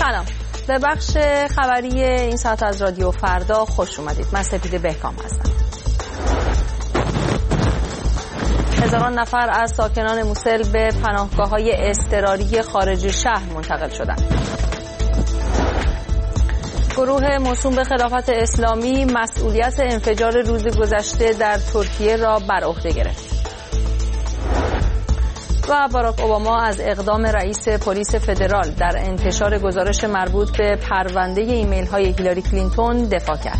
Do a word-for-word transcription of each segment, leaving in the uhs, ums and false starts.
سلام، به بخش خبری این ساعت از رادیو فردا خوش اومدید. من سپید بهکام هستم. هزاران نفر از ساکنان موسل به پناهگاه‌های اضطراری خارج شهر منتقل شدند. گروه موسوم به خلافت اسلامی مسئولیت انفجار روز گذشته در ترکیه را بر عهده گرفت. و باراک اوباما از اقدام رئیس پلیس فدرال در انتشار گزارش مربوط به پرونده ایمیل‌های هیلاری کلینتون دفاع کرد.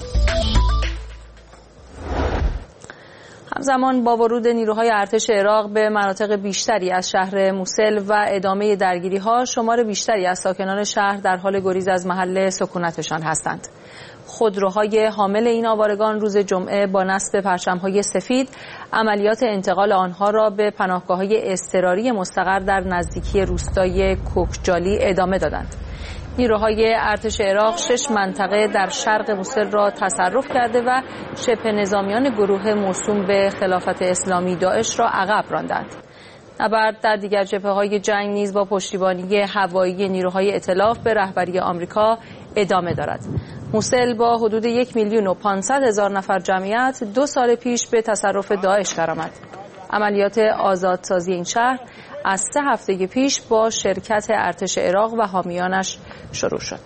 همزمان با ورود نیروهای ارتش عراق به مناطق بیشتری از شهر موسل و ادامه درگیری‌ها، شمار بیشتری از ساکنان شهر در حال گریز از محل سکونتشان هستند. خودروهای حامل این آوارگان روز جمعه با نصب پرچم‌های سفید عملیات انتقال آنها را به پناهگاه‌های اضطراری مستقر در نزدیکی روستای کوکجالی ادامه دادند. نیروهای ارتش عراق شش منطقه در شرق موسل را تصرف کرده و شبه نظامیان گروه موسوم به خلافت اسلامی داعش را عقب راندند. نبرد در دیگر جبهه‌های جنگ نیز با پشتیبانی هوایی نیروهای ائتلاف به رهبری آمریکا ادامه دارد. موسل با حدود یک میلیون و پانصد هزار نفر جمعیت دو سال پیش به تصرف داعش درآمد. عملیات آزادسازی این شهر از سه هفته پیش با شرکت ارتش عراق و حامیانش شروع شد.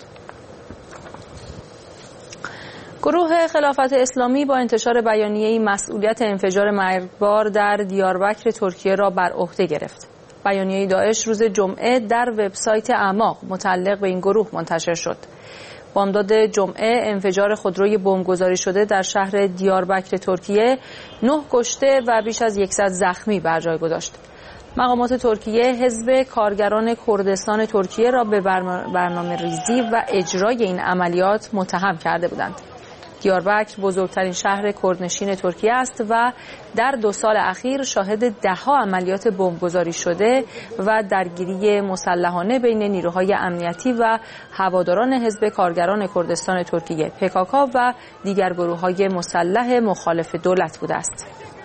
گروه خلافت اسلامی با انتشار بیانیه‌ای مسئولیت انفجار مرگبار در دیاربکر ترکیه را بر عهده گرفت. بیانیه داعش روز جمعه در وبسایت اعماق متعلق به این گروه منتشر شد. بامداد جمعه انفجار خودروی بمبگذاری شده در شهر دیاربکر ترکیه نه کشته و بیش از صد زخمی بر جای گذاشت. مقامات ترکیه حزب کارگران کردستان ترکیه را به برنامه ریزی و اجرای این عملیات متهم کرده بودند. دیاربکر بزرگترین شهر کردنشین ترکیه است و در دو سال اخیر شاهد ده‌ها عملیات بمبگذاری شده و درگیری مسلحانه بین نیروهای امنیتی و هواداران حزب کارگران کردستان ترکیه پکاکا و دیگر گروه‌های مسلح مخالف دولت بوده است.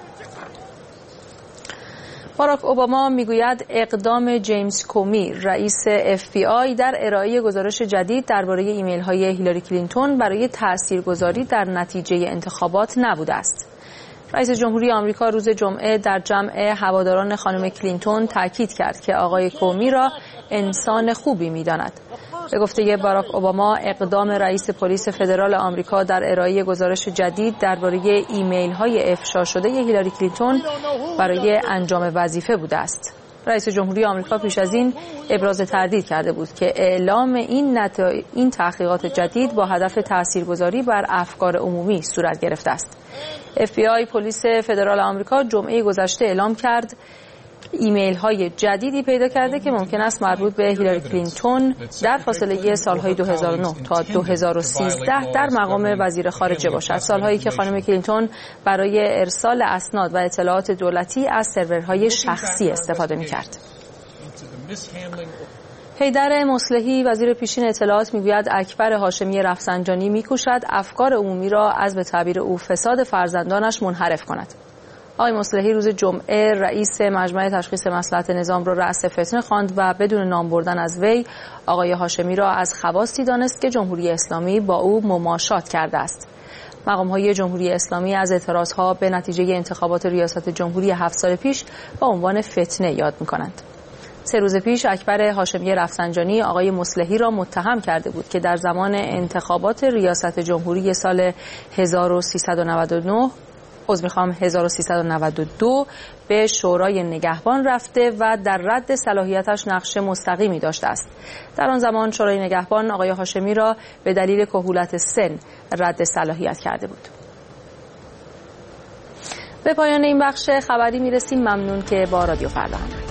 باراک اوباما میگوید اقدام جیمز کومی رئیس اف بی آی در ارائه گزارش جدید درباره ایمیل‌های هیلاری کلینتون برای تاثیرگذاری در نتیجه انتخابات نبوده است. رئیس جمهوری آمریکا روز جمعه در جمع هواداران خانم کلینتون تاکید کرد که آقای کومی را انسان خوبی می‌داند. به گفته باراک اوباما اقدام رئیس پلیس فدرال آمریکا در ارائه گزارش جدید درباره ایمیل‌های افشا شده هیلاری کلینتون برای انجام وظیفه بوده است. رئیس جمهوری آمریکا پیش از این ابراز تردید کرده بود که اعلام این نتا... این تحقیقات جدید با هدف تاثیرگذاری بر افکار عمومی صورت گرفته است. اف بی آی پلیس فدرال آمریکا جمعه گذشته اعلام کرد ایمیل های جدیدی پیدا کرده که ممکن است مربوط به هیلاری کلینتون در فاصله سالهای دو هزار و نه تا دو هزار و سیزده در مقام وزیر خارجه باشد، سالهایی که خانم کلینتون برای ارسال اسناد و اطلاعات دولتی از سرورهای شخصی استفاده می‌کرد. حیدر مصلحی وزیر پیشین اطلاعات میگوید اکبر هاشمی رفسنجانی می‌کوشد افکار عمومی را از به تعبیر او فساد فرزندانش منحرف کند. آقای مصلحی روز جمعه رئیس مجمع تشخیص مصلحت نظام را رأس فتنه خواند و بدون نام بردن از وی آقای هاشمی را از خواستی دانست که جمهوری اسلامی با او مماشات کرده است. مقام‌های جمهوری اسلامی از اعتراضها به نتیجه انتخابات ریاست جمهوری هفت سال پیش با عنوان فتنه یاد می‌کنند. سه روز پیش اکبر هاشمی رفسنجانی آقای مصلحی را متهم کرده بود که در زمان انتخابات ریاست جمهوری سال هزار و سیصد و نود و نه عذر میخوام هزار و سیصد و نود و دو به شورای نگهبان رفته و در رد صلاحیتش نقش مستقیمی داشته است. در آن زمان شورای نگهبان آقای هاشمی را به دلیل کهولت سن رد صلاحیت کرده بود. به پایان این بخش خبری میرسیم. ممنون که با رادیو فردا همراه